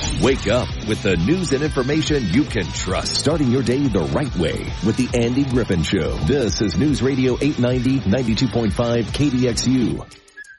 Wake up with the news and information you can trust. Starting your day the right way with the Andy Griffin Show. This is News Radio 890, 92.5 KDXU.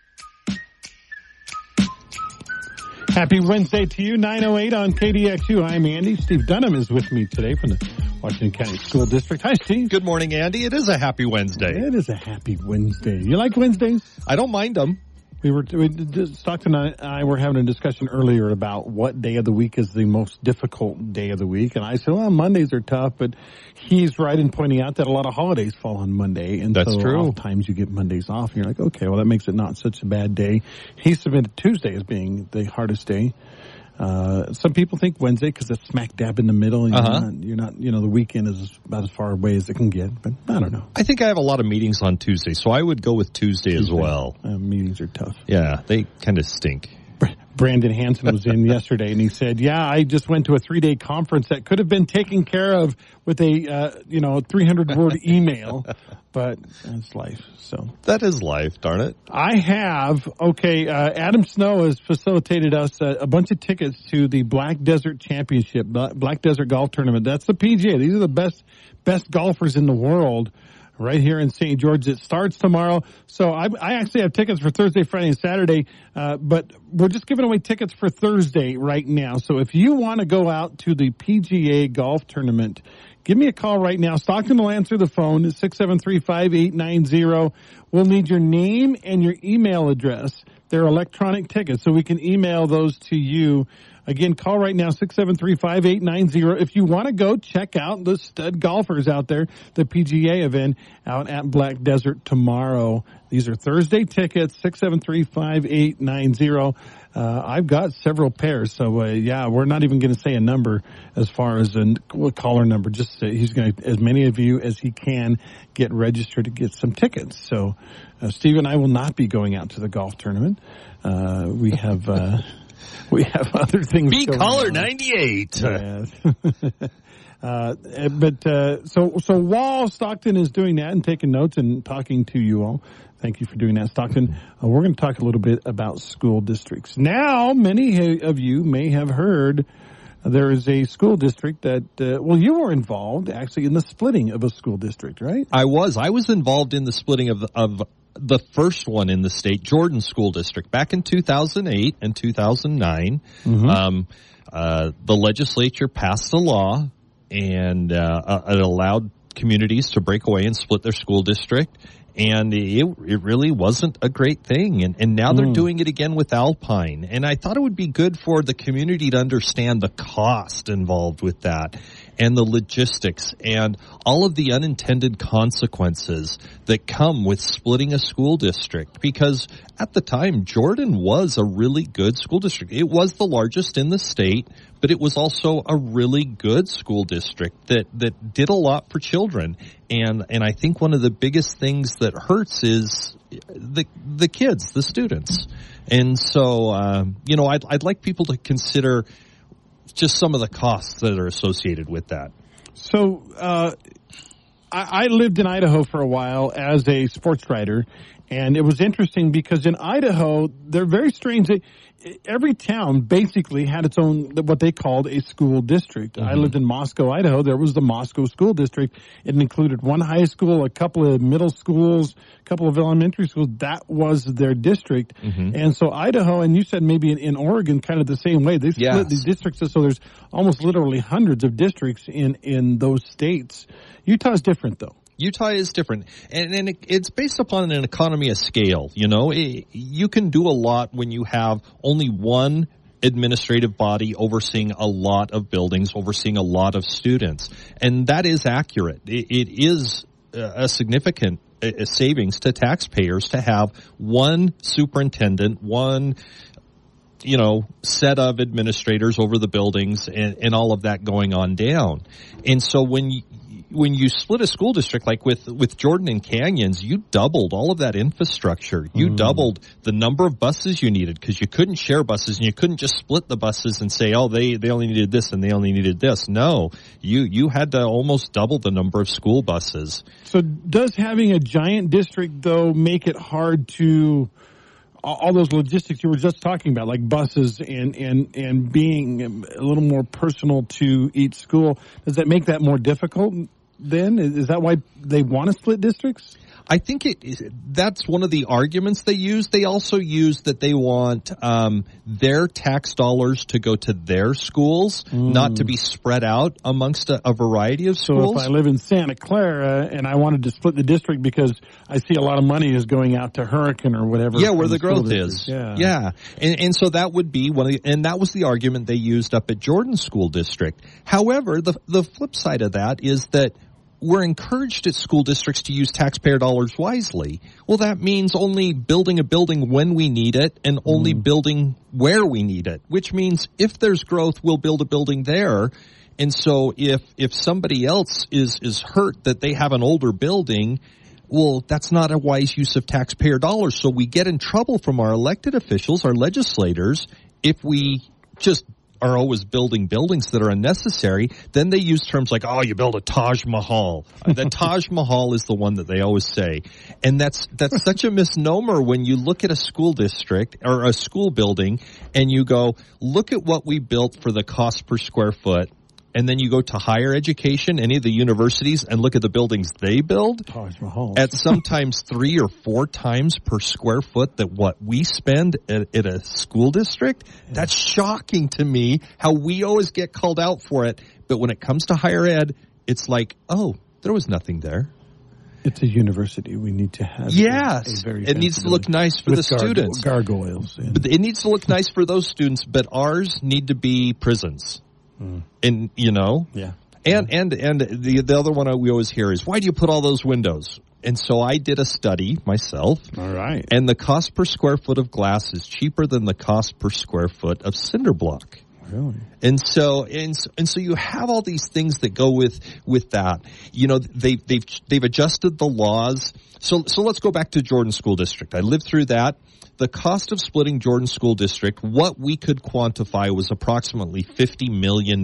Happy Wednesday to you, 9:08 on KDXU. I'm Andy. Steve Dunham is with me today from the Washington County School District. Hi, Steve. Good morning, Andy. It is a happy Wednesday. It is a happy Wednesday. You like Wednesdays? I don't mind them. Stockton and I were having a discussion earlier about what day of the week is the most difficult day of the week. And I said, well, Mondays are tough, but he's right in pointing out that a lot of holidays fall on Monday. And that's so true. Oftentimes you get Mondays off and you're like, okay, well, that makes it not such a bad day. He submitted Tuesday as being the hardest day. Some people think Wednesday because it's smack dab in the middle and you're not, the weekend is about as far away as it can get, but I don't know. I think I have a lot of meetings on Tuesday, so I would go with Tuesday as well. Meetings are tough. Yeah, they kind of stink. Brandon Hansen was in yesterday and he said, I just went to a 3-day conference that could have been taken care of with a, 300-word email, but that's life. So that is life, darn it. I have, Adam Snow has facilitated us a bunch of tickets to the Black Desert Championship, Black Desert Golf Tournament. That's the PGA. These are the best golfers in the world. Right here in St. George. It starts tomorrow. So I actually have tickets for Thursday, Friday, and Saturday, but we're just giving away tickets for Thursday right now. So if you want to go out to the PGA golf tournament, give me a call right now. Stockton will answer the phone at 673-5890. We'll need your name and your email address. They're electronic tickets, so we can email those to you. Again, call right now, 673-5890. If you want to go check out the stud golfers out there, the PGA event out at Black Desert tomorrow. These are Thursday tickets, 673-5890. I've got several pairs, so we're not even going to say a number as far as a caller number. Just he's going to, as many of you as he can, get registered to get some tickets. So Steve and I will not be going out to the golf tournament. We have other things. Be caller 98. Yeah. So while Stockton is doing that and taking notes and talking to you all, thank you for doing that, Stockton. We're going to talk a little bit about school districts. Now, many of you may have heard there is a school district that, you were involved actually in the splitting of a school district, right? I was involved in the splitting of the first one in the state, Jordan School District, back in 2008 and 2009. Mm-hmm. The legislature passed a law and it allowed communities to break away and split their school district. And it really wasn't a great thing. And now they're doing it again with Alpine. And I thought it would be good for the community to understand the cost involved with that and the logistics and all of the unintended consequences that come with splitting a school district. Because at the time, Jordan was a really good school district. It was the largest in the state, but it was also a really good school district that did a lot for children. And I think one of the biggest things that hurts is the kids, the students. And so, I'd like people to consider just some of the costs that are associated with that. So, I lived in Idaho for a while as a sports writer, and it was interesting because in Idaho, they're very strange. Every town basically had its own, what they called a school district. Mm-hmm. I lived in Moscow, Idaho. There was the Moscow School District. It included one high school, a couple of middle schools, a couple of elementary schools. That was their district. Mm-hmm. And so Idaho, and you said maybe in Oregon, kind of the same way. They split these districts, so there's almost literally hundreds of districts in those states. Utah is different, though. Utah is different, and it's based upon an economy of scale. You can do a lot when you have only one administrative body overseeing a lot of buildings, overseeing a lot of students, and that is accurate. It is a significant savings to taxpayers to have one superintendent, one set of administrators over the buildings and all of that going on down. And so when you split a school district like with Jordan and Canyons, you doubled all of that infrastructure. You doubled the number of buses you needed because you couldn't share buses and you couldn't just split the buses and say, they only needed this and they only needed this. No, you had to almost double the number of school buses. So does having a giant district, though, make it hard to all those logistics you were just talking about, like buses and being a little more personal to each school, does that make that more difficult then? Is that why they want to split districts? I think that's one of the arguments they use. They also use that they want their tax dollars to go to their schools, not to be spread out amongst a variety of schools. So if I live in Santa Clara and I wanted to split the district because I see a lot of money is going out to Hurricane or whatever. Yeah, where the growth is. Yeah. And so that would be and that was the argument they used up at Jordan School District. However, the flip side of that is that we're encouraged at school districts to use taxpayer dollars wisely. Well, that means only building a building when we need it and only building where we need it, which means if there's growth, we'll build a building there. And so if somebody else is hurt that they have an older building, well, that's not a wise use of taxpayer dollars. So we get in trouble from our elected officials, our legislators, if we just are always building buildings that are unnecessary. Then they use terms like, oh, you build a Taj Mahal. The Taj Mahal is the one that they always say. And that's such a misnomer when you look at a school district or a school building and you go, look at what we built for the cost per square foot. And then you go to higher education, any of the universities, and look at the buildings they build Taj Mahal at sometimes 3 or 4 times per square foot that what we spend at a school district. Yeah. That's shocking to me how we always get called out for it. But when it comes to higher ed, it's like, oh, there was nothing there. It's a university. We need to have it needs to look nice for the students. Gargoyles. But it needs to look nice for those students, but ours need to be prisons. And, you know, and the other one we always hear is, why do you put all those windows? And so I did a study myself. All right. And the cost per square foot of glass is cheaper than the cost per square foot of cinder block. Really? And so you have all these things that go with that. You know, they've adjusted the laws. So let's go back to Jordan School District. I lived through that. The cost of splitting Jordan School District, what we could quantify was approximately $50 million.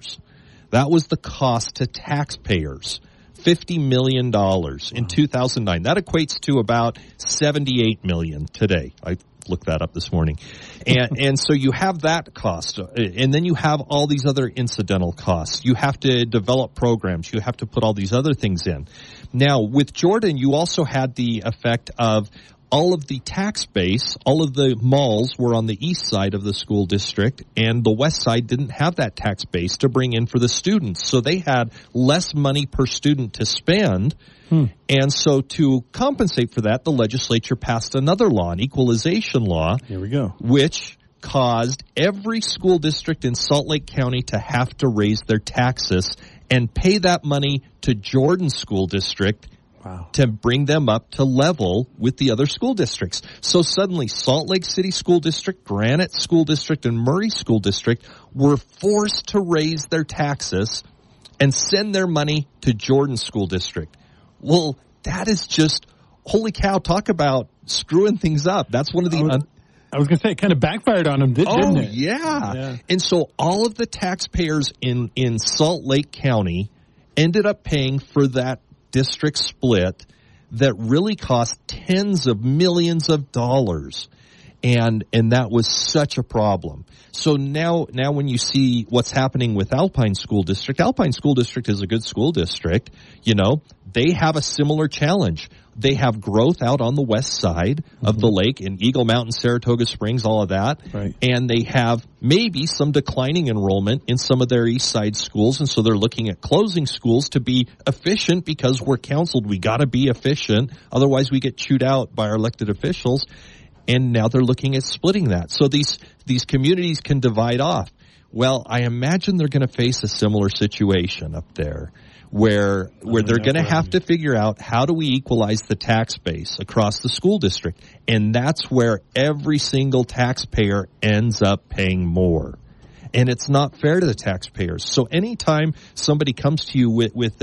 That was the cost to taxpayers. $50 million in 2009. That equates to about $78 million today. I looked that up this morning. And so you have that cost. And then you have all these other incidental costs. You have to develop programs. You have to put all these other things in. Now, with Jordan, you also had the effect of all of the tax base, all of the malls were on the east side of the school district, and the west side didn't have that tax base to bring in for the students. So they had less money per student to spend. And so to compensate for that, the legislature passed another law, an equalization law. Here we go. Which caused every school district in Salt Lake County to have to raise their taxes and pay that money to Jordan School District. Wow. To bring them up to level with the other school districts. So suddenly Salt Lake City School District, Granite School District, and Murray School District were forced to raise their taxes and send their money to Jordan School District. Well, that is just, holy cow, talk about screwing things up. That's one of the... I was going to say, it kind of backfired on them, didn't it? Yeah. And so all of the taxpayers in Salt Lake County ended up paying for that district split that really cost tens of millions of dollars. And that was such a problem. So now when you see what's happening with Alpine School District is a good school district. You know, they have a similar challenge. They have growth out on the west side of the lake in Eagle Mountain, Saratoga Springs, all of that. Right. And they have maybe some declining enrollment in some of their east side schools. And so they're looking at closing schools to be efficient because we're counseled. We got to be efficient. Otherwise we get chewed out by our elected officials. And now they're looking at splitting that. So these communities can divide off. Well, I imagine they're going to face a similar situation up there where they're going to have to figure out how do we equalize the tax base across the school district. And that's where every single taxpayer ends up paying more. And it's not fair to the taxpayers. So anytime somebody comes to you with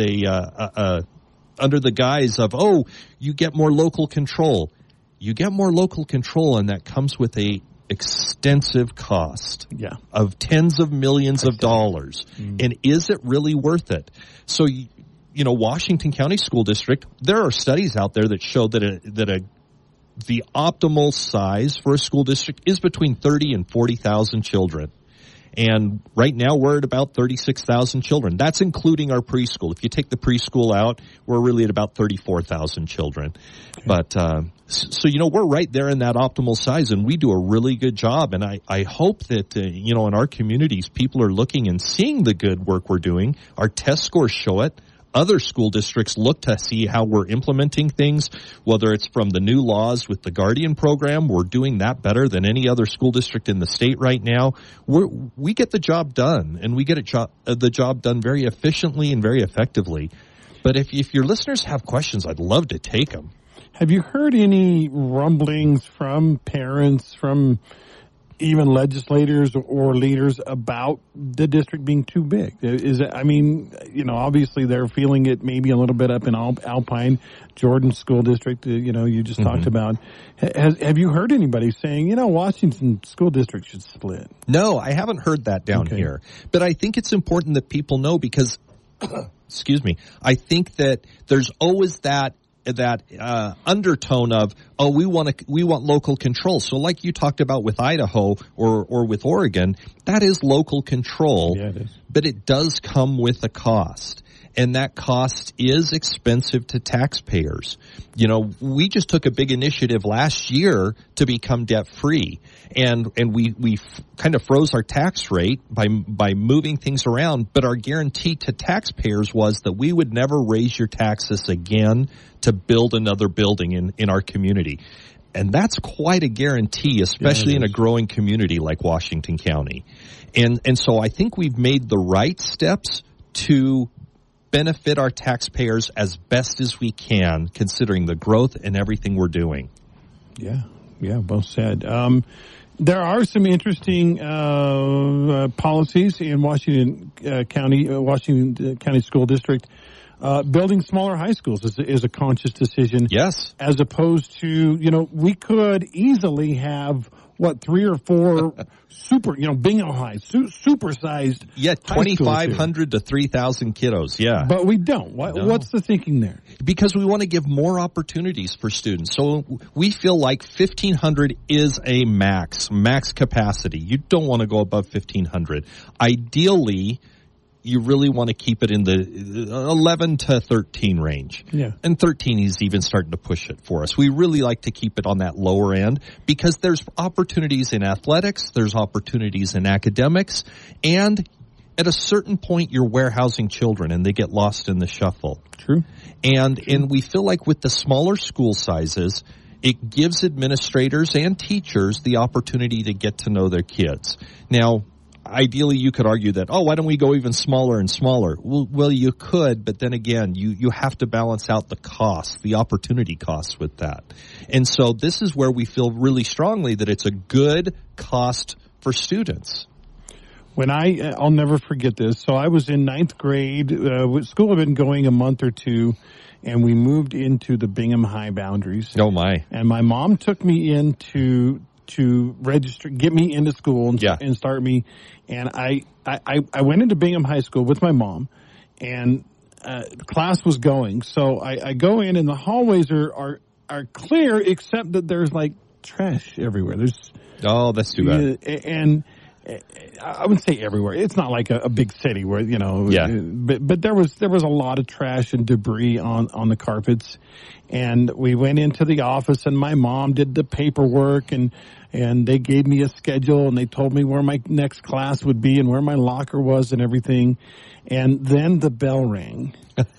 a under the guise of, oh, you get more local control. You get more local control, and that comes with a extensive cost of tens of millions of dollars. And is it really worth it? So, you know, Washington County School District, there are studies out there that show that the optimal size for a school district is between 30 and 40,000 children. And right now we're at about 36,000 children. That's including our preschool. If you take the preschool out, we're really at about 34,000 children. Okay. But, so, we're right there in that optimal size, and we do a really good job. And I hope that, in our communities, people are looking and seeing the good work we're doing. Our test scores show it. Other school districts look to see how we're implementing things, whether it's from the new laws with the Guardian program. We're doing that better than any other school district in the state right now. We get the job done, and we get the job done very efficiently and very effectively. But if your listeners have questions, I'd love to take them. Have you heard any rumblings from parents, from even legislators or leaders about the district being too big? Obviously they're feeling it maybe a little bit up in Alpine, Jordan School District, you just talked about. Have you heard anybody saying, Washington School District should split? No, I haven't heard that down here. But I think it's important that people know because, excuse me, I think that there's always that undertone of, we want local control. So like you talked about with Idaho or with Oregon, that is local control. Yeah, it is. But it does come with a cost. And that cost is expensive to taxpayers. We just took a big initiative last year to become debt free. And we kind of froze our tax rate by moving things around. But our guarantee to taxpayers was that we would never raise your taxes again to build another building in our community. And that's quite a guarantee, especially in a growing community like Washington County. And so I think we've made the right steps to benefit our taxpayers as best as we can, considering the growth and everything we're doing. Yeah, well said. There are some interesting policies in Washington County School District. Building smaller high schools is a conscious decision. Yes. As opposed to, we could easily have, 3 or 4 Bingham High, super-sized. Yeah, 2,500 to 3,000 kiddos, yeah. But we don't. No. What's the thinking there? Because we want to give more opportunities for students. So we feel like 1,500 is a max capacity. You don't want to go above 1,500. Ideally, you really want to keep it in the 11 to 13 range. Yeah. And 13 is even starting to push it for us. We really like to keep it on that lower end because there's opportunities in athletics, there's opportunities in academics, and at a certain point you're warehousing children and they get lost in the shuffle. True. And we feel like with the smaller school sizes, it gives administrators and teachers the opportunity to get to know their kids. Now, ideally, you could argue that, why don't we go even smaller and smaller? Well, you could, but then again, you have to balance out the costs, the opportunity costs with that. And so this is where we feel really strongly that it's a good cost for students. When I'll never forget this. So I was in 9th grade. School had been going a month or two, and we moved into the Bingham High boundaries. Oh, my. And my mom took me in to register, get me into school and start me. And I went into Bingham High School with my mom, and the class was going. So I go in, and the hallways are clear, except that there's like trash everywhere. That's too bad. And I wouldn't say everywhere. It's not like a big city where, but there was a lot of trash and debris on the carpets. And we went into the office, and my mom did the paperwork, and they gave me a schedule, and they told me where my next class would be and where my locker was and everything. And then the bell rang.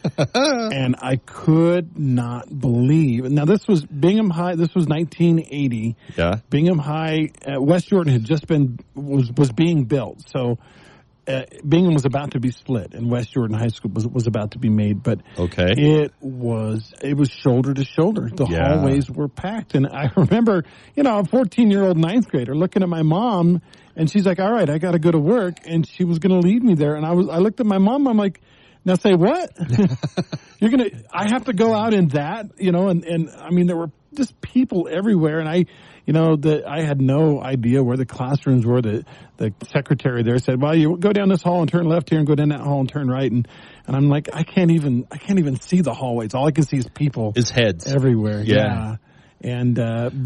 And I could not believe. Now, this was Bingham High. This was 1980. Yeah. Bingham High, West Jordan had just was being built. So Bingham was about to be split, and West Jordan High School was about to be made. But it was shoulder to shoulder. The hallways were packed, and I remember, a 14-year-old 9th grader looking at my mom, and she's like, "All right, I got to go to work," and she was going to lead me there. And I looked at my mom. I'm like, "Now say what? I have to go out in that, and I mean, there were just people everywhere, and I had no idea where the classrooms were. The secretary there said, "Well, you go down this hall and turn left here, and go down that hall and turn right." And I'm like, I can't even see the hallways. All I can see is people, heads everywhere. Yeah. And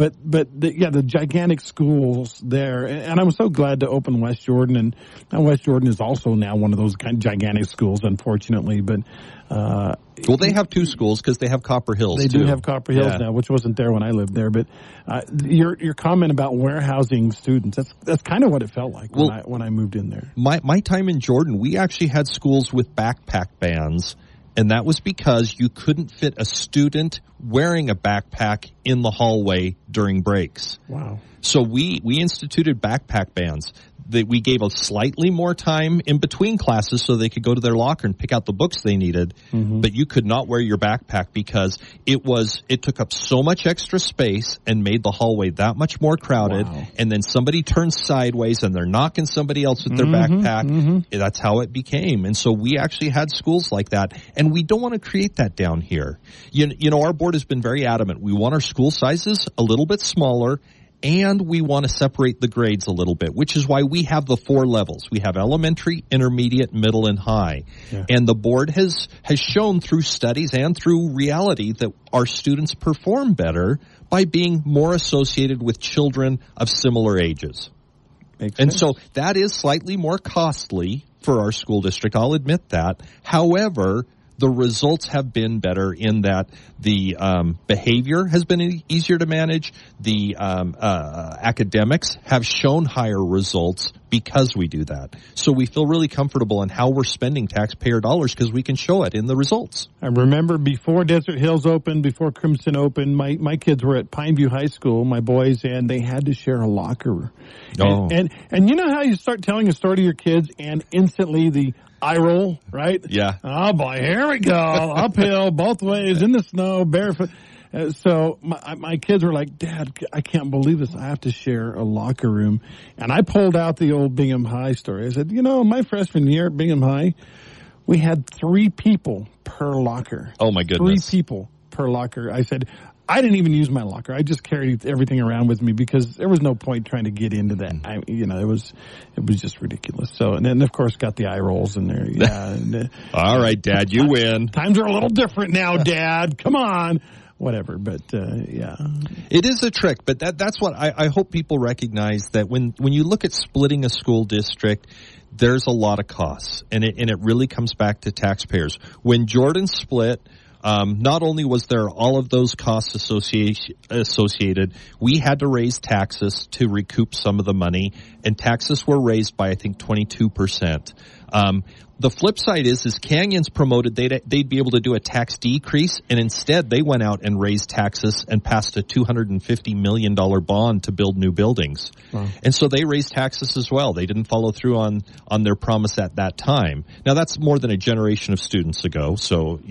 the gigantic schools there, and I'm so glad to open West Jordan, and West Jordan is also now one of those kind of gigantic schools, unfortunately. But well, they have two schools because they have Copper Hills. They too. do have Copper Hills now, which wasn't there when I lived there. But your comment about warehousing students—that's kind of what it felt like when I moved in there. My time in Jordan, we actually had schools with backpack bans. And that was because you couldn't fit a student wearing a backpack in the hallway during breaks. Wow. So we instituted backpack bans. That we gave a slightly more time in between classes so they could go to their locker and pick out the books they needed. Mm-hmm. But you could not wear your backpack because it took up so much extra space and made the hallway that much more crowded. Wow. And then somebody turns sideways and they're knocking somebody else with their backpack. Mm-hmm. That's how it became. And so we actually had schools like that. And we don't want to create that down here. You know, our board has been very adamant. We want our school sizes a little bit smaller. And we want to separate the grades a little bit, which is why we have the 4 levels. We have elementary, intermediate, middle, and high. Yeah. And the board has shown through studies and through reality that our students perform better by being more associated with children of similar ages. And so that is slightly more costly for our school district. I'll admit that. However, the results have been better in that the behavior has been easier to manage. The academics have shown higher results because we do that. So we feel really comfortable in how we're spending taxpayer dollars because we can show it in the results. I remember before Desert Hills opened, before Crimson opened, my kids were at Pineview High School, my boys, and they had to share a locker. Oh. And you know how you start telling a story to your kids and instantly the eye roll, right? Yeah. Oh boy, here we go. Uphill, both ways, in the snow, barefoot. So my kids were like, Dad, I can't believe this. I have to share a locker room. And I pulled out the old Bingham High story. I said, my freshman year at Bingham High, we had 3 people per locker. Oh my goodness. 3 people per locker. I said, I didn't even use my locker. I just carried everything around with me because there was no point trying to get into that. It was just ridiculous. So, and then of course got the eye rolls in there. Yeah. All right, Dad, you win. Times are a little different now, Dad. Come on. Whatever, but yeah. It is a trick, but that's what I hope people recognize, that when you look at splitting a school district, there's a lot of costs, and it really comes back to taxpayers. When Jordan split, not only was there all of those costs associated, we had to raise taxes to recoup some of the money, and taxes were raised by, I think, 22%. The flip side is Canyons promoted they'd be able to do a tax decrease, and instead they went out and raised taxes and passed a $250 million bond to build new buildings. Wow. And so they raised taxes as well. They didn't follow through on their promise at that time. Now that's more than a generation of students ago, so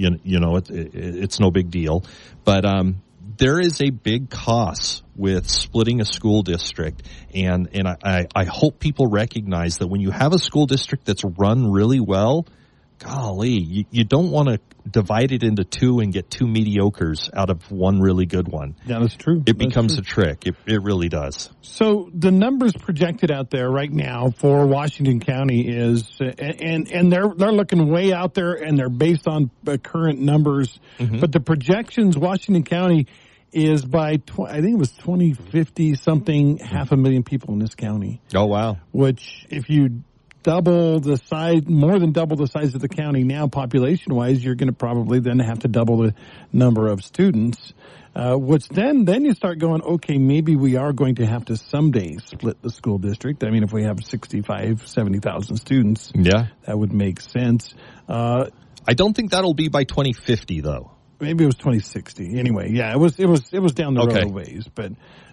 it's no big deal. But there is a big cost with splitting a school district, and I hope people recognize that when you have a school district that's run really well, golly, you don't want to divide it into 2 and get 2 mediocres out of one really good one. Yeah, that's true. It becomes a trick. It really does. So the numbers projected out there right now for Washington County is, and they're looking way out there, and they're based on current numbers. Mm-hmm. But the projections, Washington County is by, I think it was 2050 something, 500,000 people in this county. Oh, wow. Which, if you double the size, more than double the size of the county now, population-wise, you're going to probably then have to double the number of students. Which then you start going, okay, maybe we are going to have to someday split the school district. I mean, if we have 70,000 students, yeah, that would make sense. I don't think that'll be by 2050, though. Maybe it was 2060. Anyway, yeah, it was down the road a ways. But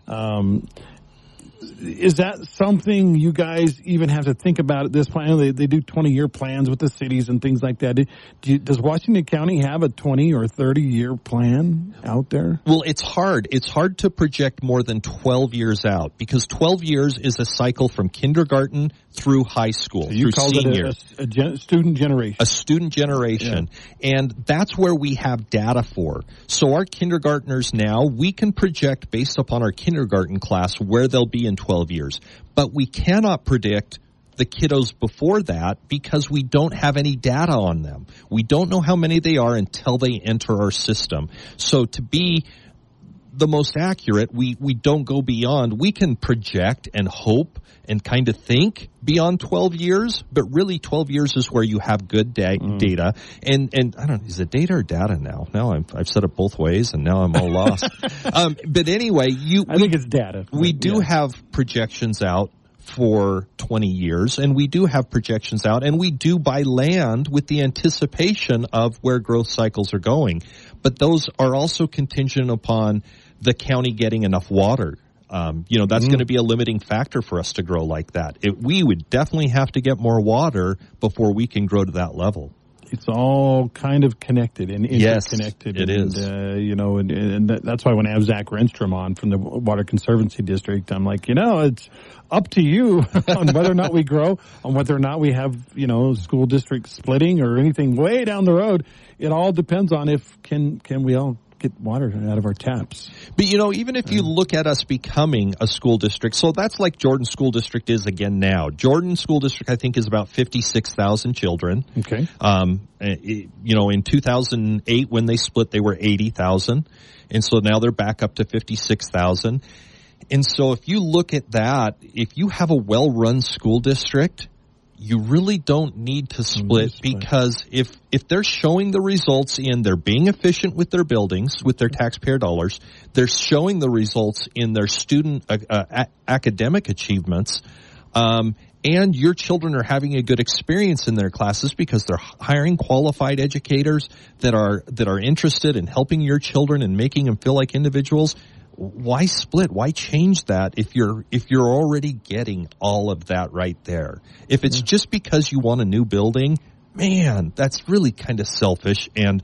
is that something you guys even have to think about at this point? They do 20-year plans with the cities and things like that. Does Washington County have a 20 or 30-year plan out there? Well, it's hard. It's hard to project more than 12 years out, because 12 years is a cycle from kindergarten through high school, so you through senior. A student generation. A student generation. Yeah. And that's where we have data for. So our kindergartners now, we can project based upon our kindergarten class where they'll be in 12 years. But we cannot predict the kiddos before that because we don't have any data on them. We don't know how many they are until they enter our system. So to be the most accurate. We don't go beyond. We can project and hope and kind of think beyond 12 years, but really 12 years is where you have good data. And I don't know, is it data or data now? Now I've said it both ways, and now I'm all lost. But anyway, I think it's data. We do have projections out for 20 years, and we do have projections out, and we do buy land with the anticipation of where growth cycles are going. But those are also contingent upon the county getting enough water. That's going to be a limiting factor for us to grow like that. We would definitely have to get more water before we can grow to that level. It's all kind of connected and interconnected. Yes, it is. And that's why when I have Zach Renstrom on from the Water Conservancy District, I'm like, it's up to you on whether or not we grow, on whether or not we have, school district splitting or anything way down the road. It all depends on can we all get water out of our taps. But, even if you look at us becoming a school district, so that's like Jordan School District is again now. Jordan School District, I think, is about 56,000 children. Okay. In 2008, when they split, they were 80,000. And so now they're back up to 56,000. And so if you look at that, if you have a well-run school district, you really don't need to split, because if they're showing the results in they're being efficient with their buildings, with their taxpayer dollars, they're showing the results in their student academic achievements, and your children are having a good experience in their classes because they're hiring qualified educators that are interested in helping your children and making them feel like individuals. Why split? Why change that if you're already getting all of that right there? If it's just because you want a new building, man, that's really kind of selfish and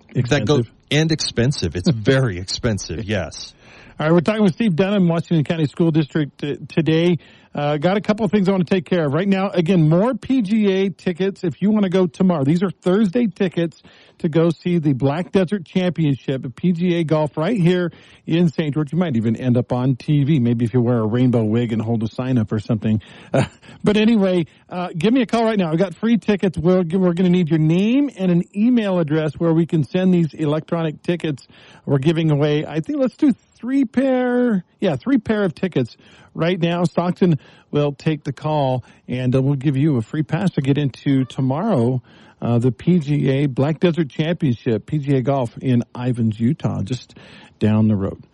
expensive. It's very expensive. Yes. All right, we're talking with Steve Dunham, Washington County School District today. Got a couple of things I want to take care of. Right now, again, more PGA tickets if you want to go tomorrow. These are Thursday tickets to go see the Black Desert Championship at PGA Golf right here in St. George. You might even end up on TV, maybe if you wear a rainbow wig and hold a sign up or something. But anyway, give me a call right now. I've got free tickets. We're going to need your name and an email address where we can send these electronic tickets. We're giving away, I think, let's do three pair of tickets right now. Stockton will take the call, and we'll give you a free pass to get into tomorrow, the PGA Black Desert Championship, PGA Golf in Ivins, Utah, just down the road.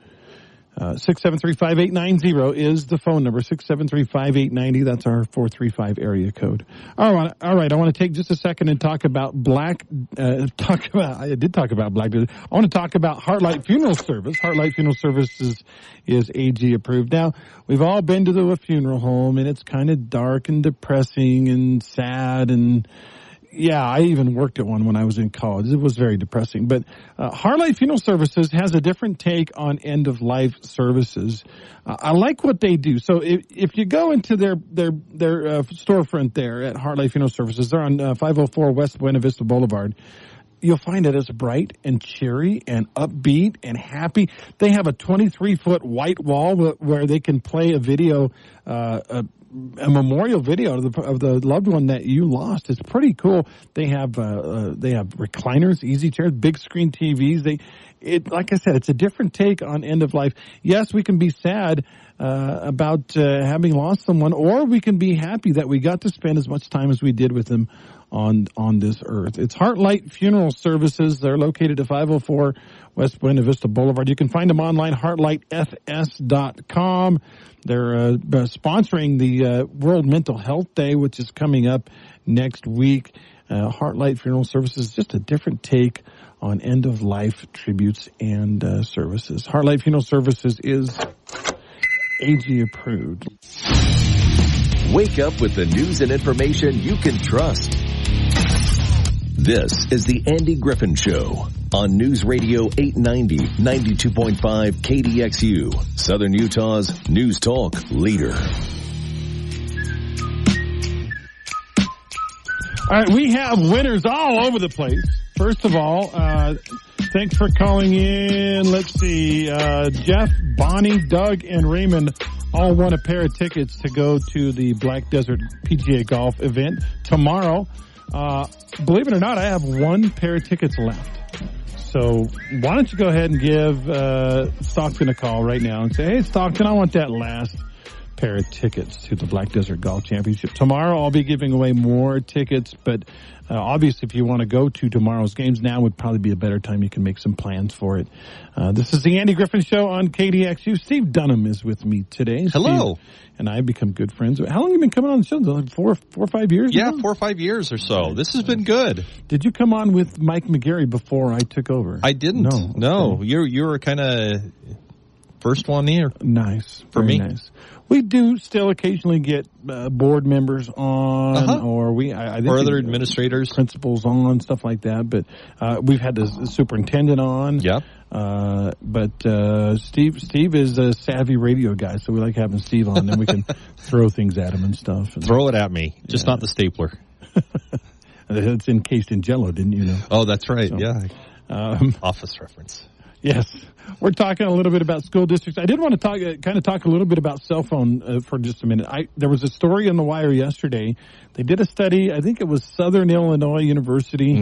673-5890 is the phone number, 673-5890. That's our 435 area code. All right. I want to take just a second and talk about I did talk about Black Desert. I want to talk about Heartlight Funeral Service. Heartlight Funeral Services is AG approved. Now, we've all been to a funeral home, and it's kind of dark and depressing and sad, and yeah, I even worked at one when I was in college. It was very depressing. But Heartlight Funeral Services has a different take on end-of-life services. I like what they do. So if you go into their storefront there at Heartlight Funeral Services, they're on 504 West Buena Vista Boulevard. You'll find it as bright and cheery and upbeat and happy. They have a 23-foot white wall where they can play a video, a memorial video of the loved one that you lost. It's pretty cool. They have recliners, easy chairs, big screen TVs. Like I said, it's a different take on end of life. Yes, we can be sad about having lost someone, or we can be happy that we got to spend as much time as we did with them on this earth. It's Heartlight Funeral Services. They're located at 504 West Buena Vista Boulevard. You can find them online, heartlightfs.com. They're sponsoring the World Mental Health Day, which is coming up next week. Heartlight Funeral Services, just a different take on end-of-life tributes and services. Heartlight Funeral Services is AG approved. Wake up with the news and information you can trust. This is the Andy Griffin Show on News Radio 890, 92.5 KDXU, Southern Utah's News Talk leader. All right, we have winners all over the place. First of all, thanks for calling in. Let's see, Jeff, Bonnie, Doug, and Raymond all won a pair of tickets to go to the Black Desert PGA Golf event tomorrow. Believe it or not, I have one pair of tickets left. So why don't you go ahead and give Stockton a call right now and say, hey, Stockton, I want that last pair of tickets to the Black Desert Golf Championship. Tomorrow I'll be giving away more tickets, but obviously if you want to go to tomorrow's games, now would probably be a better time. You can make some plans for it. This is the Andy Griffin Show on KDXU. Steve Dunham is with me today. Hello. Steve and I have become good friends. How long have you been coming on the show? Like 4 or 5 years? Yeah, now? 4 or 5 years or so. This has been good. Did you come on with Mike McGarry before I took over? I didn't. No. Okay. You were kind of first one here. Nice. For Very me. Nice. We do still occasionally get board members on, or I think or other administrators, principals on, stuff like that. But we've had the superintendent on. Yep. But Steve is a savvy radio guy, so we like having Steve on. Then we can throw things at him and stuff. Throw it at me, just not the stapler. It's encased in Jell-O, didn't you know? Oh, that's right. So, yeah. Office reference. Yes. We're talking a little bit about school districts. I did want to talk a little bit about cell phone for just a minute. There was a story on the wire yesterday. They did a study, I think it was Southern Illinois University,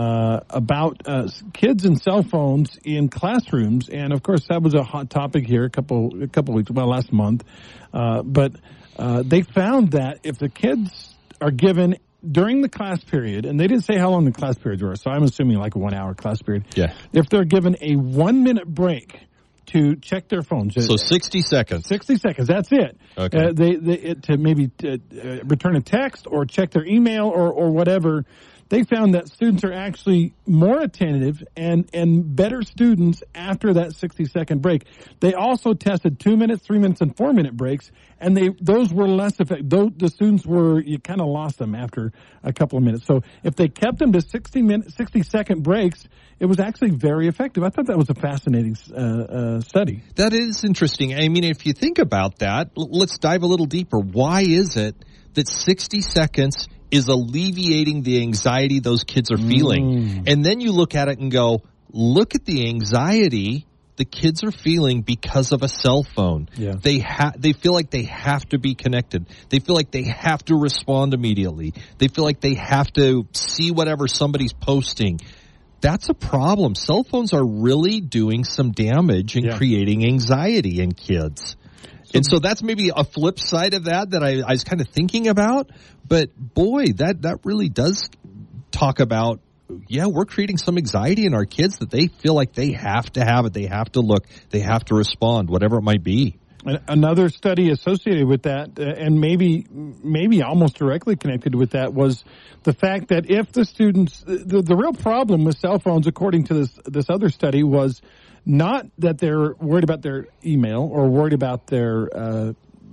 about kids and cell phones in classrooms. And of course, that was a hot topic here a couple weeks, last month. But they found that if the kids are given during the class period, and they didn't say how long the class periods were, so I'm assuming like a 1 hour class period. Yeah. If they're given a 1 minute break to check their phones. So 60 seconds. 60 seconds, that's it. Okay. To maybe return a text or check their email or whatever. They found that students are actually more attentive and better students after that 60-second break. They also tested 2 minutes, 3 minutes, and 4 minute breaks, and those were less effective. The students you kind of lost them after a couple of minutes. So if they kept them to 60-second breaks, it was actually very effective. I thought that was a fascinating study. That is interesting. I mean, if you think about that, let's dive a little deeper. Why is it that 60 seconds is alleviating the anxiety those kids are feeling? And then you look at it and go, look at the anxiety the kids are feeling because of a cell phone. Yeah. They feel like they have to be connected. They feel like they have to respond immediately. They feel like they have to see whatever somebody's posting. That's a problem. Cell phones are really doing some damage and creating anxiety in kids. And so that's maybe a flip side of that I was kind of thinking about. But boy, that really does talk about, we're creating some anxiety in our kids that they feel like they have to have it. They have to look. They have to respond, whatever it might be. Another study associated with that, and maybe almost directly connected with that, was the fact that if the students, the real problem with cell phones, according to this other study, was not that they're worried about their email or worried about their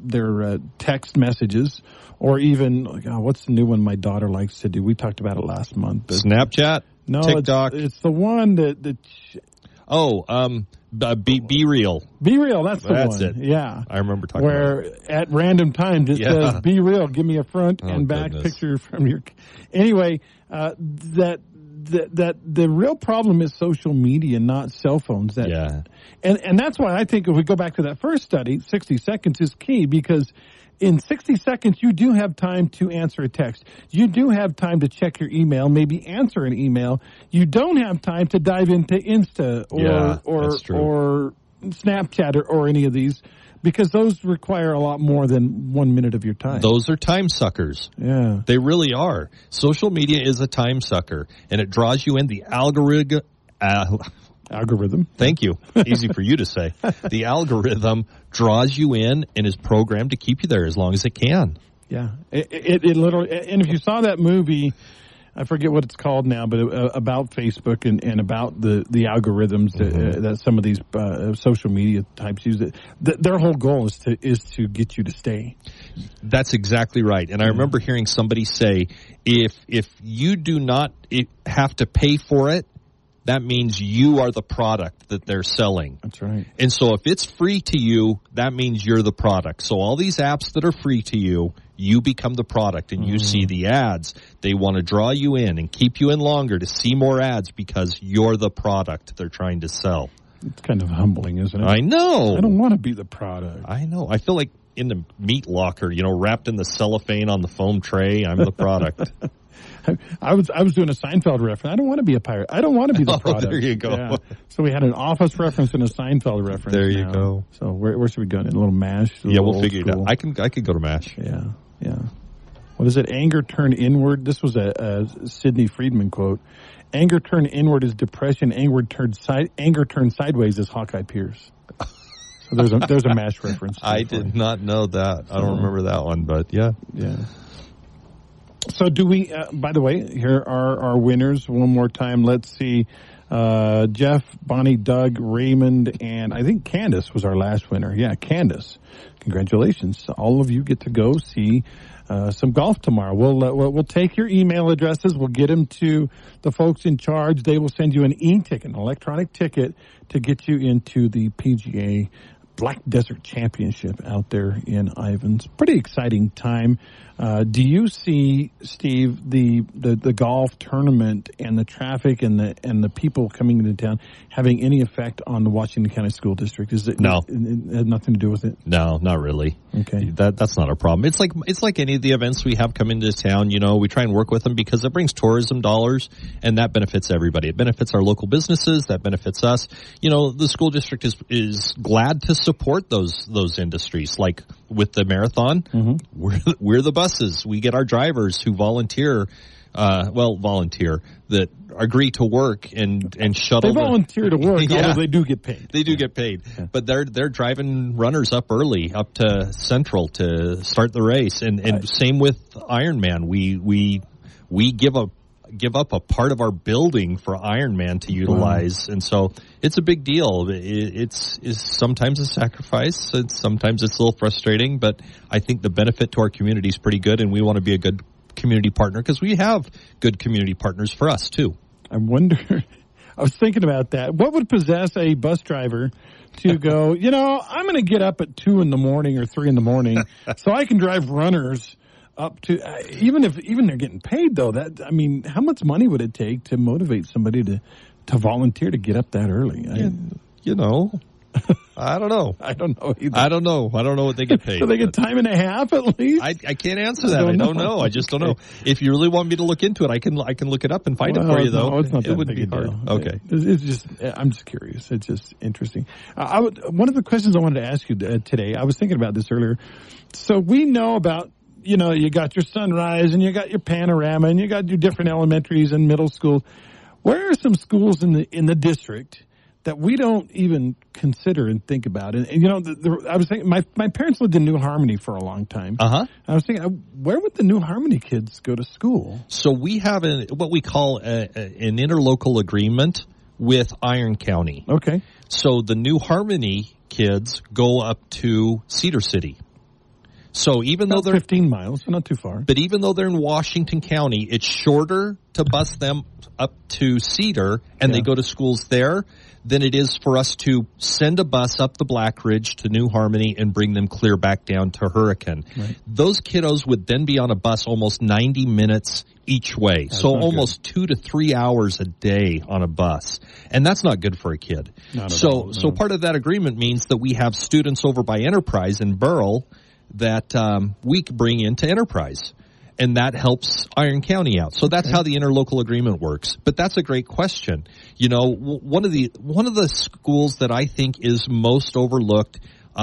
text messages, or even what's the new one my daughter likes to do? We talked about it last month. Snapchat, no, TikTok. It's the one that. Be Real. Be Real, that's the one. That's it. Yeah. I remember talking about it. Where at random times it says, Be Real, give me a front and back picture from your... Anyway, that the real problem is social media, not cell phones. And that's why I think if we go back to that first study, 60 seconds is key, because in 60 seconds, you do have time to answer a text. You do have time to check your email, maybe answer an email. You don't have time to dive into Insta or Snapchat or any of these, because those require a lot more than 1 minute of your time. Those are time suckers. Yeah. They really are. Social media is a time sucker, and it draws you in. The algorithm. Thank you. Easy for you to say. The algorithm draws you in and is programmed to keep you there as long as it can. Yeah. It literally, and if you saw that movie, I forget what it's called now, but about Facebook and about the algorithms that some of these social media types use. Their whole goal is to get you to stay. That's exactly right. And I remember hearing somebody say, if you do not have to pay for it, that means you are the product that they're selling. That's right. And so if it's free to you, that means you're the product. So all these apps that are free to you, you become the product, and you see the ads. They want to draw you in and keep you in longer to see more ads because you're the product they're trying to sell. It's kind of humbling, isn't it? I know. I don't want to be the product. I know. I feel like in the meat locker, wrapped in the cellophane on the foam tray. I'm the product. I was doing a Seinfeld reference. I don't want to be a pirate. I don't want to be the product. There you go. Yeah. So we had an Office reference and a Seinfeld reference. There you go. So where should we go? In a little MASH? We'll figure it out. I can go to MASH. Yeah. What is it? Anger turned inward. This was a Sidney Friedman quote. Anger turned inward is depression. Anger turned sideways is Hawkeye Pierce. So there's a MASH reference. I did not know that. I don't remember that one, but yeah. So do we, by the way, here are our winners one more time. Let's see. Jeff, Bonnie, Doug, Raymond, and I think Candace was our last winner. Yeah, Candace. Congratulations. All of you get to go see some golf tomorrow. We'll take your email addresses. We'll get them to the folks in charge. They will send you an e-ticket, an electronic ticket to get you into the PGA Black Desert Championship out there in Ivins. Pretty exciting time. Do you see, Steve, the golf tournament and the traffic and the people coming into town having any effect on the Washington County School District? No. It had nothing to do with it? No, not really. Okay. That's not a problem. It's like any of the events we have come into town, we try and work with them because it brings tourism dollars and that benefits everybody. It benefits our local businesses, that benefits us. The school district is glad to support those industries. Like with the marathon, we're the buses. We get our drivers who volunteer that agree to work and shuttle. They volunteer to work, although they do get paid. They do get paid, but they're driving runners up early, up to Central to start the race, and same with Ironman. We give up a part of our building for Ironman to utilize, and so it's a big deal. It's sometimes a sacrifice, and sometimes it's a little frustrating, but I think the benefit to our community is pretty good, and we want to be a good community partner because we have good community partners for us too. I wonder, I was thinking about that. What would possess a bus driver to go, I'm going to get up at 2 in the morning or 3 in the morning so I can drive runners up to, even they're getting paid though, how much money would it take to motivate somebody to volunteer to get up that early? I don't know. I don't know either. I don't know what they get paid. So they get time and a half at least? I can't answer that. I don't know. I just don't know. If you really want me to look into it, I can look it up and find it for you, though. No, it's not it wouldn't be hard. Okay. It's just, I'm just curious. It's just interesting. One of the questions I wanted to ask you today, I was thinking about this earlier. So we know about, you got your Sunrise and you got your Panorama and you got your different elementaries and middle schools. Where are some schools in the district that we don't even consider and think about? And I was thinking, my parents lived in New Harmony for a long time. I was thinking, where would the New Harmony kids go to school? So we have what we call an interlocal agreement with Iron County. Okay. So the New Harmony kids go up to Cedar City. So even though they're 15 miles, so not too far. But even though they're in Washington County, it's shorter to bus them up to Cedar and they go to schools there than it is for us to send a bus up the Black Ridge to New Harmony and bring them clear back down to Hurricane. Right. Those kiddos would then be on a bus almost 90 minutes each way. That's so almost 2 to 3 hours a day on a bus. And that's not good for a kid. So part of that agreement means that we have students over by Enterprise in Burrell that we bring into Enterprise. And that helps Iron County out. So that's how the interlocal agreement works. But that's a great question. One of the schools that I think is most overlooked,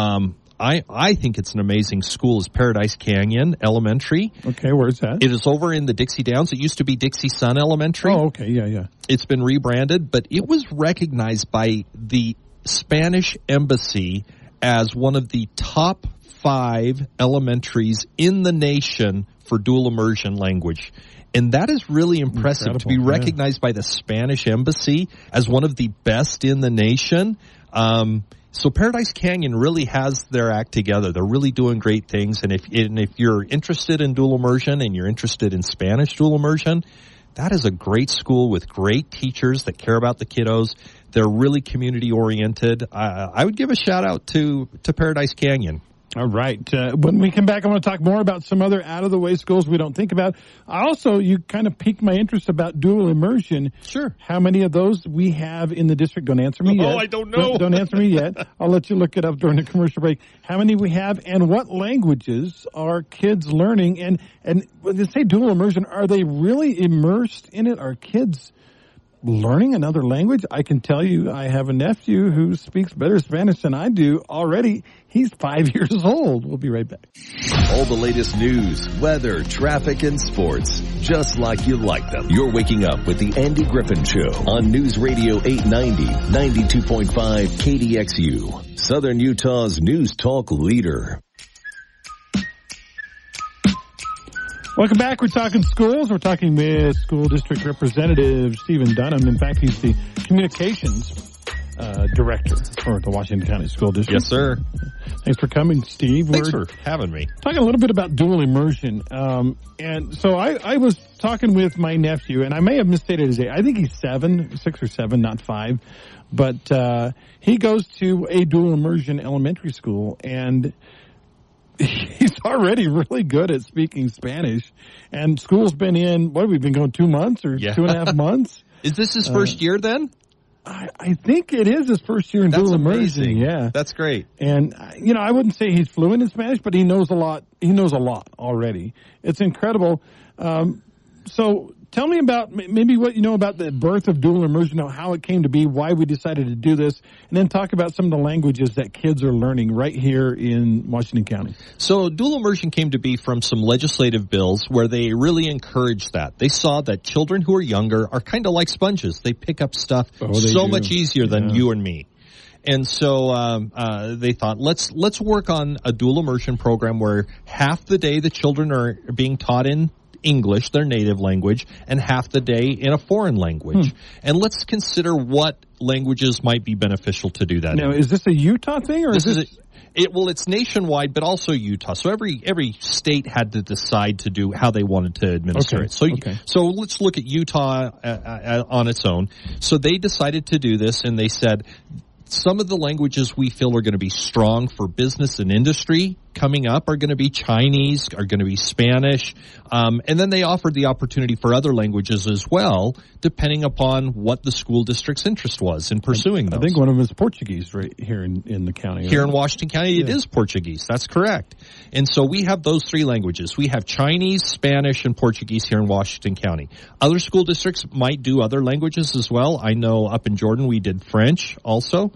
I think it's an amazing school, is Paradise Canyon Elementary. Okay, where's that? It is over in the Dixie Downs. It used to be Dixie Sun Elementary. Oh, okay, yeah. It's been rebranded, but it was recognized by the Spanish Embassy as one of the top 5 elementaries in the nation for dual immersion language. And that is really impressive to be recognized by the Spanish Embassy as one of the best in the nation. So Paradise Canyon really has their act together. They're really doing great things. And if you're interested in dual immersion and you're interested in Spanish dual immersion, that is a great school with great teachers that care about the kiddos. They're really community oriented. I would give a shout out to Paradise Canyon. All right. When we come back, I want to talk more about some other out-of-the-way schools we don't think about. You kind of piqued my interest about dual immersion. Sure. How many of those we have in the district? Don't answer me yet. Oh, I don't know. Don't answer me yet. I'll let you look it up during the commercial break. How many we have, and what languages are kids learning? And when they say dual immersion, are they really immersed in it? Are kids learning another language? I can tell you, I have a nephew who speaks better Spanish than I do already. He's 5 years old. We'll be right back. All the latest news, weather, traffic, and sports, just like you like them. You're waking up with the Andy Griffin Show on News Radio 890, 92.5 KDXU, Southern Utah's news talk leader. Welcome back. We're talking schools. We're talking with School District Representative Stephen Dunham. In fact, he's the communications director for the Washington County School District. Yes, sir. Thanks for coming, Steve. Thanks for having me. Talking a little bit about dual immersion. And so I was talking with my nephew, and I may have misstated his age. I think he's 6 or 7, not 5. But he goes to a dual immersion elementary school, and he's already really good at speaking Spanish. And school's been in, we've been going 2 months or 2.5 months? Is this his first year then? I think it is his first year in dual immersion. Amazing. Yeah. That's great. And, I wouldn't say he's fluent in Spanish, but he knows a lot. He knows a lot already. It's incredible. So tell me about maybe what you know about the birth of dual immersion, how it came to be, why we decided to do this, and then talk about some of the languages that kids are learning right here in Washington County. So dual immersion came to be from some legislative bills where they really encouraged that. They saw that children who are younger are kind of like sponges. They pick up stuff much easier than you and me. And so they thought, let's work on a dual immersion program where half the day the children are being taught in English, their native language, and half the day in a foreign language. And let's consider what languages might be beneficial to do that. Now, is this a Utah thing, or it's nationwide, but also Utah. So every state had to decide to do how they wanted to administer it. So let's look at Utah on its own. So they decided to do this, and they said, some of the languages we feel are going to be strong for business and industry coming up are going to be Chinese, are going to be Spanish, and then they offered the opportunity for other languages as well, depending upon what the school district's interest was in pursuing those. I think one of them is Portuguese right here in the county. Here in Washington County, it is Portuguese. That's correct. And so we have those 3 languages. We have Chinese, Spanish, and Portuguese here in Washington County. Other school districts might do other languages as well. I know up in Jordan we did French also.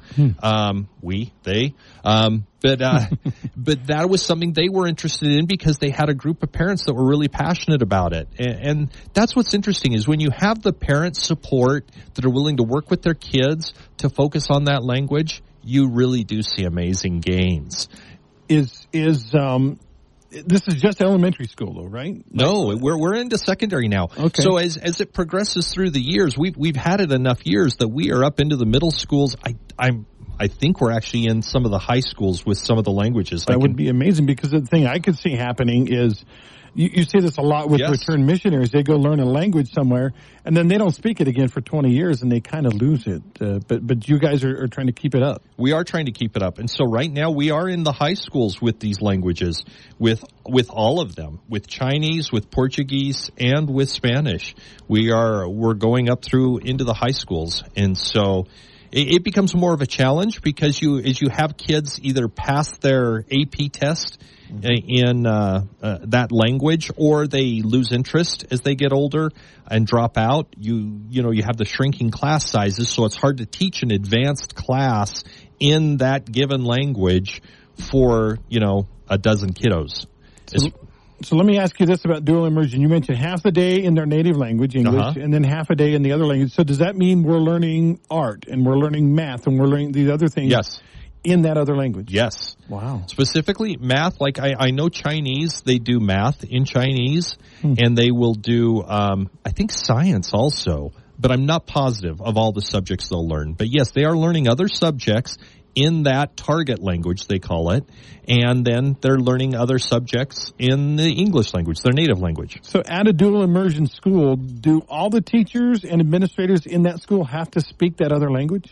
But that was something they were interested in because they had a group of parents that were really passionate about it. And that's what's interesting is when you have the parent support that are willing to work with their kids to focus on that language, you really do see amazing gains. This is just elementary school, though, right? No, we're into secondary now. Okay. So as it progresses through the years, we've had it enough years that we are up into the middle schools. I think we're actually in some of the high schools with some of the languages. That would be amazing, because the thing I could see happening is you see this a lot with returned missionaries. They go learn a language somewhere, and then they don't speak it again for 20 years, and they kind of lose it. But you guys are trying to keep it up. We are trying to keep it up. And so right now we are in the high schools with these languages, with all of them, with Chinese, with Portuguese, and with Spanish. We're going up through into the high schools. And so it becomes more of a challenge because as you have kids either pass their AP test in that language, or they lose interest as they get older and drop out. You have the shrinking class sizes, so it's hard to teach an advanced class in that given language for a dozen kiddos. So let me ask you this about dual immersion. You mentioned half the day in their native language, English, and then half a day in the other language. So does that mean we're learning art and we're learning math and we're learning these other things? Yes. In that other language? Yes. Wow. Specifically math, like I know Chinese, they do math in Chinese, and they will do, I think science also, but I'm not positive of all the subjects they'll learn. But yes, they are learning other subjects in that target language, they call it, and then they're learning other subjects in the English language, their native language. So at a dual immersion school, do all the teachers and administrators in that school have to speak that other language?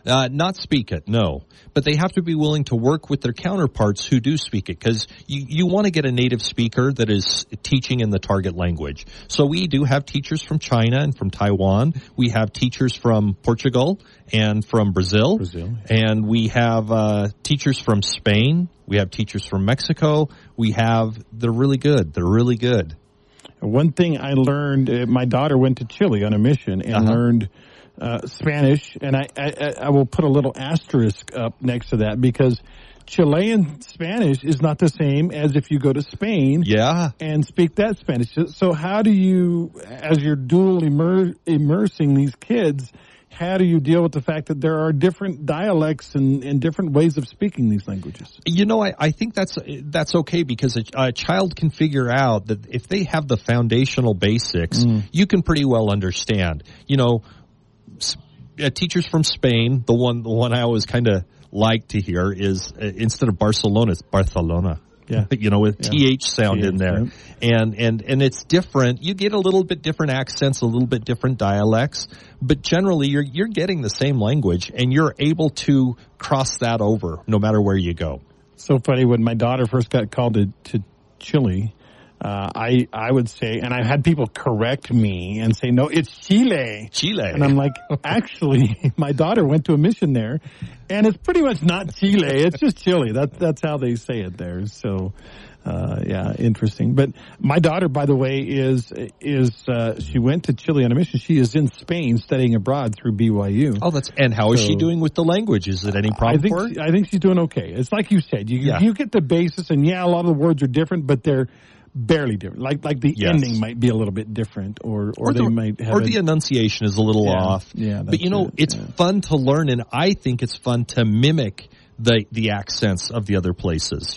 Not speak it, no. But they have to be willing to work with their counterparts who do speak it, because you want to get a native speaker that is teaching in the target language. So we do have teachers from China and from Taiwan. We have teachers from Portugal and from Brazil. And we have teachers from Spain. We have teachers from Mexico. They're really good. They're really good. One thing I learned, my daughter went to Chile on a mission and learned Spanish, and I will put a little asterisk up next to that, because Chilean Spanish is not the same as if you go to Spain and speak that Spanish. So how do you, as you're dual immersing these kids, how do you deal with the fact that there are different dialects and different ways of speaking these languages? I think that's okay, because a child can figure out that if they have the foundational basics, you can pretty well understand. Teachers from Spain, the one I always kind of like to hear is instead of Barcelona, it's Barcelona. Yeah. With TH sound in there. Yeah. And it's different. You get a little bit different accents, a little bit different dialects, but generally you're getting the same language, and you're able to cross that over no matter where you go. So funny, when my daughter first got called to Chile, I would say, and I had people correct me and say, no, it's Chile. Chile. And I'm like, actually, my daughter went to a mission there, and it's pretty much not Chile. It's just Chile. That's how they say it there. So, interesting. But my daughter, by the way, is she went to Chile on a mission. She is in Spain studying abroad through BYU. Oh, and how is she doing with the language? Is it any problem for her? I think she's doing okay. It's like you said, you get the basis, and a lot of the words are different, but they're barely different. Like the ending might be a little bit different, or they might have the enunciation is a little off. Yeah, but it's fun to learn, and I think it's fun to mimic the accents of the other places.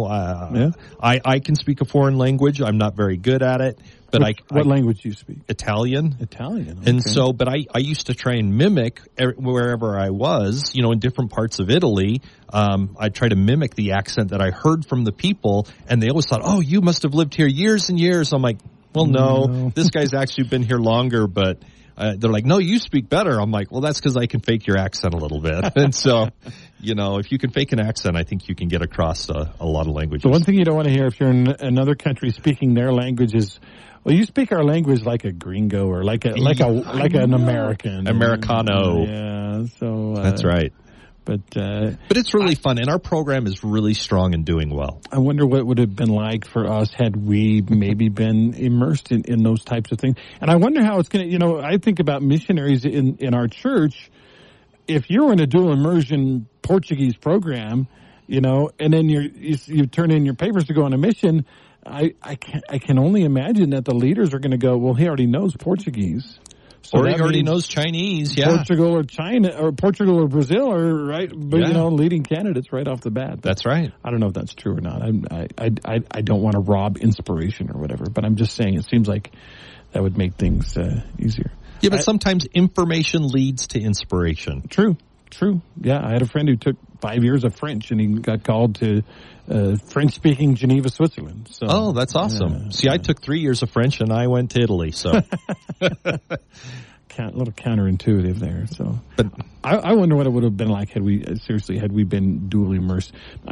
I can speak a foreign language. I'm not very good at it, but what language do you speak? Italian. Italian. Okay. And so, but I used to try and mimic wherever I was, in different parts of Italy. I try to mimic the accent that I heard from the people, and they always thought, "Oh, you must have lived here years and years." I'm like, "Well, no. This guy's actually been here longer," but they're like, "No, you speak better." I'm like, "Well, that's because I can fake your accent a little bit." And so, if you can fake an accent, I think you can get across a lot of languages. The one thing you don't want to hear if you're in another country speaking their language is, well, you speak our language like a gringo or like an American. Americano. Yeah, so that's right. But it's really fun, and our program is really strong and doing well. I wonder what it would have been like for us had we maybe been immersed in those types of things. And I wonder how it's going to, I think about missionaries in our church. If you're in a dual immersion Portuguese program, and then you turn in your papers to go on a mission, I can only imagine that the leaders are going to go, well, he already knows Portuguese. So or he already knows Chinese, yeah. Portugal or China, or Portugal or Brazil are right, but leading candidates right off the bat. That's right. I don't know if that's true or not. I don't want to rob inspiration or whatever, but I'm just saying it seems like that would make things easier. Yeah, but sometimes information leads to inspiration. True. Yeah, I had a friend who took 5 years of French, and he got called to French-speaking Geneva, Switzerland. So, that's awesome. See, I took 3 years of French, and I went to Italy. So, a little counterintuitive there. So, but I wonder what it would have been like had we been dually immersed.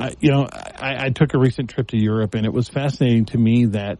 I took a recent trip to Europe, and it was fascinating to me that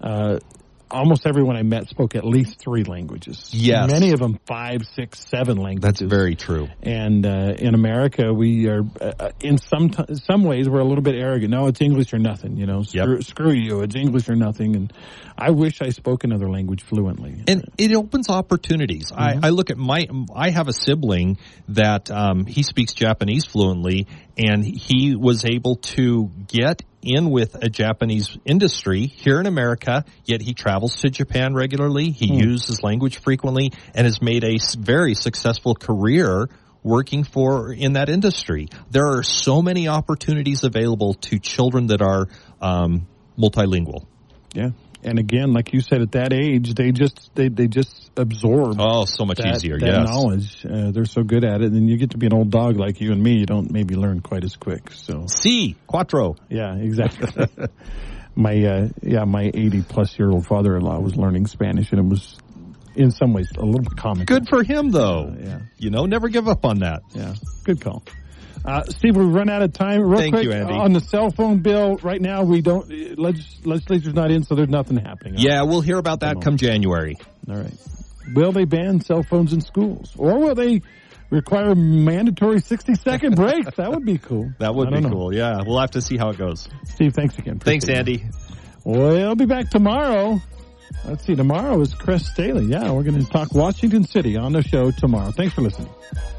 almost everyone I met spoke at least 3 languages. Yes. Many of them 5, 6, 7 languages. That's very true. And in America, we are, in some ways, we're a little bit arrogant. No, it's English or nothing, Screw you, it's English or nothing. And I wish I spoke another language fluently. And it opens opportunities. Mm-hmm. I look at I have a sibling that he speaks Japanese fluently, and he was able to get in with a Japanese industry here in America, yet he travels to Japan regularly. He uses language frequently and has made a very successful career working in that industry. There are so many opportunities available to children that are multilingual. Yeah. And again, like you said, at that age, they just absorb. Oh, so much easier. That knowledge. They're so good at it. And then you get to be an old dog like you and me. You don't maybe learn quite as quick. So cuatro. Yeah, exactly. My 80-plus-year-old father-in-law was learning Spanish, and in some ways a little comical. Good for him, though. Yeah. You know, never give up on that. Yeah, good call. Steve, we've run out of time. Real Thank quick, you, Andy. on the cell phone bill, right now we don't, legislature's not in, so there's nothing happening. Yeah, we'll hear about that come January. All right. Will they ban cell phones in schools? Or will they require mandatory 60-second breaks? That would be cool. That would be cool, yeah. We'll have to see how it goes. Steve, thanks again. Thanks, Andy. We'll be back tomorrow. Let's see, tomorrow is Chris Staley. Yeah, we're going to talk Washington City on the show tomorrow. Thanks for listening.